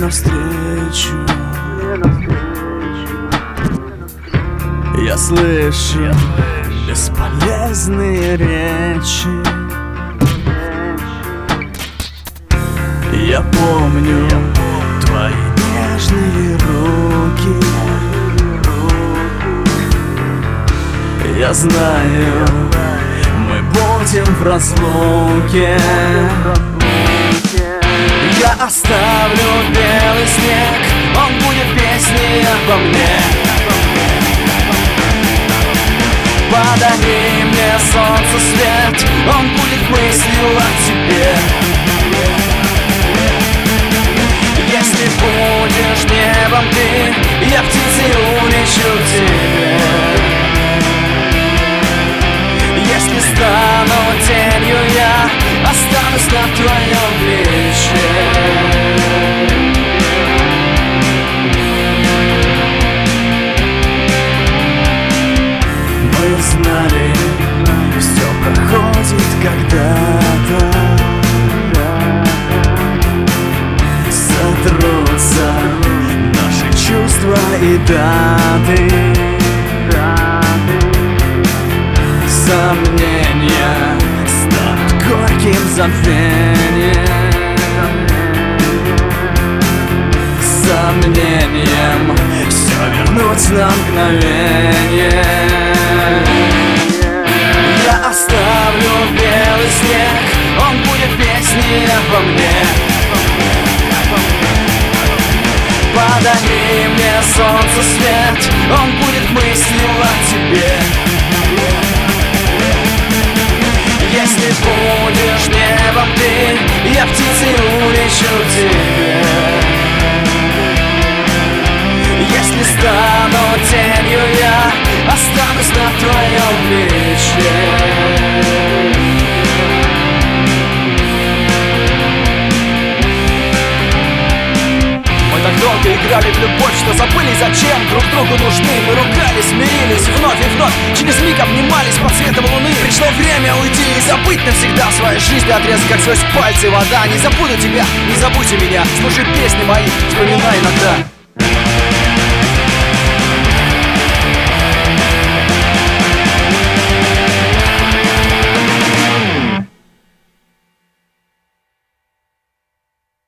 навстречу. Я слышу бесполезные речи. Я помню твои нежные руки. Я знаю, мы будем в разлуке. Я оставлю белый снег, он будет песней обо мне. Подари мне солнце свет, он будет мыслью о тебе. Если будешь небом ты, я птицей улечу к тебе. Если стану тенью, я останусь на твоем плече. Мы знали, все проходит когда-то. Сотрутся наши чувства и даты. Сомнения станут горьким забвением. Сомнением все вернуть на мгновение. Я оставлю белый снег, он будет песней обо мне. Подари мне солнце свет, он будет мыслью о тебе. Если будешь небом ты, я птицей улечу к тебе. Если стану тенью, я останусь на твоем плече. Так долго играли в любовь, что забыли зачем друг другу нужны. Мы ругались, мирились вновь и вновь, через миг обнимались под светом луны. Пришло время уйти и забыть навсегда своей жизни отрезок, как сквозь пальцы вода. Не забуду тебя, не забудьте меня, слушай песни мои, вспоминай иногда.